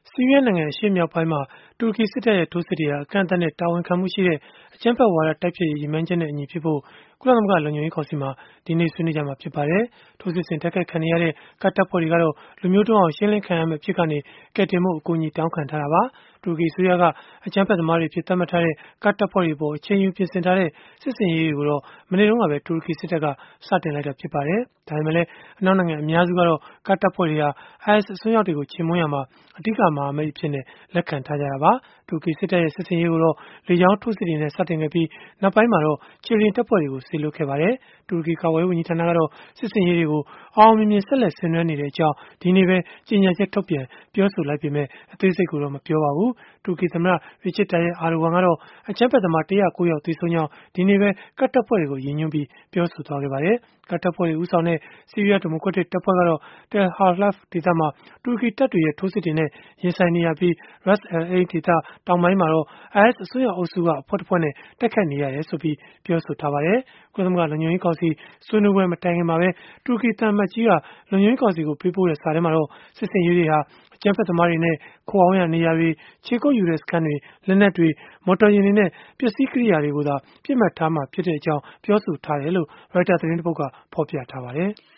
ဆီးရီးယားနိုင်ငံအရှေ့မြောက်ပိုင်းမှာ တူရကီစစ်တပ်ရဲ့ ထိုးစစ်တွေဟာ အကန့်အသတ်နဲ့ တာဝန်ခံမှုရှိတဲ့ အကြမ်းဖက်ဝါဒ တိုက်ဖျက်ရေး ရည်မှန်းချက်နဲ့အညီဖြစ်ဖို့ ကုလသမဂ္ဂ လုံခြုံရေးကောင်စီမှာ ဒီကနေ့ ဆွေးနွေးကြမှာ ဖြစ်ပါတယ်။ ထိုးစစ်ဆင် တိုက်ခိုက်ခံနေရတဲ့ ကာဒ်တပ်ဖွဲ့တွေကတော့ လူမျိုးတုန်းအောင် ရှင်းလင်းခံရမယ့် အဖြစ်ကနေ ကယ်တင်ဖို့ အကူအညီ တောင်းခံထားတာပါ။ တူရကီအစိုးရက အကြမ်းဖက်သမားတွေအဖြစ် သတ်မှတ်ထားတဲ့ ကာဒ်တပ်ဖွဲ့တွေအပေါ် အချိန်ယူပြင်ဆင်ထားတဲ့ စစ်ဆင်ရေးတွေကိုတော့ မနေ့တုန်းကပဲ တူရကီစစ်တပ်က စတင်လိုက်တာ ဖြစ်ပါတယ်။ ဒါပေမဲ့လည်း အနောက်နိုင်ငံ အများစုကတော့ ကာဒ်တပ်ဖွဲ့တွေဟာ IS အစွန်းရောက်တွေကို ချေမှုန်းရာမှာ အဓိက မဟာမိတ်အဖြစ် လက်ခံထားကြတာပါ။ တူရကီစစ်တပ်ရဲ့ စစ်ဆင်ရေးကိုတော့ လေကြောင်းထိုးစစ်တွေနဲ့ စတင်ခဲ့ပြီး၊ နောက်ပိုင်းမှာတော့ ခြေလျင်တပ်ဖွဲ့တွေကို စေလွှတ်ခဲ့ပါတယ်။ တူရကီ ကာကွယ်ရေး ဝန်ကြီးဌာနကတော့ စစ်ဆင်ရေးတွေကို အောင်အောင်မြင်မြင် ဆက်လက် ဆင်နွှဲနေကြောင်း ဒီကနေ့ပဲ ကြေညာချက်ထုတ်ပြန် ပြောဆိုလိုက်ပေမဲ့ အသေးစိတ်ကိုတော့ မပြောပါဘူး။ တူရကီသမ္မတ Recep Tayyip Erdogan ကတော့ အကြမ်းဖက်သမား ၁၀၉ ယောက် သေဆုံးကြောင်း ဒီကနေ့ပဲ ကာဒ်တပ်ဖွဲ့တွေကို ရည်ညွှန်းပြီး ပြောဆိုခဲ့ပါတယ်။ ကာဒ်တပ်ဖွဲ့တွေ ဦးဆောင်တဲ့ ဆီးရီးယား ဒီမိုကရက်တစ်တပ်ဖွဲ့ကတော့ Tal Halaf ဒေသမှာ တူရကီတပ်တွေရဲ့ ထိုးစစ်တွေနဲ့ ရင်ဆိုင်နေရပြီး၊ Ras al Ain ဒေသ တောင်ပိုင်းမှာတော့ IS အစွန်းရောက်အုပ်စုက အဖွဲ့တဖွဲ့နဲ့ တိုက်ခိုက်နေရတယ်ဆိုပြီး ပြောဆိုထားပါတယ်။ ကုလသမဂ္ဂ လုံခြုံရေးကောင်စီ ဆွေးနွေးပွဲ မတိုင်ခင်မှာပဲ တူရကီသံအမတ်ကြီးက လုံခြုံရေးကောင်စီကို ပေးပို့တဲ့ စာထဲမှာတော့ စစ်ဆင်ရေးတွေဟာ အကြမ်းဖက်သမားတွေနဲ့ ခိုအောင်းရာနေရာတွေ၊ ခြေကုပ်ယူတဲ့ စခန်းတွေ၊ လက်နက်တွေ၊ မော်တော်ယာဉ်တွေနဲ့ ပစ္စည်းကရိယာတွေကိုသာ ပစ်မှတ်ထားမှာဖြစ်ကြောင်း ပြောဆိုထားတယ်လို့ Reuters သတင်းတပုဒ်က ဖော်ပြထားပါတယ်။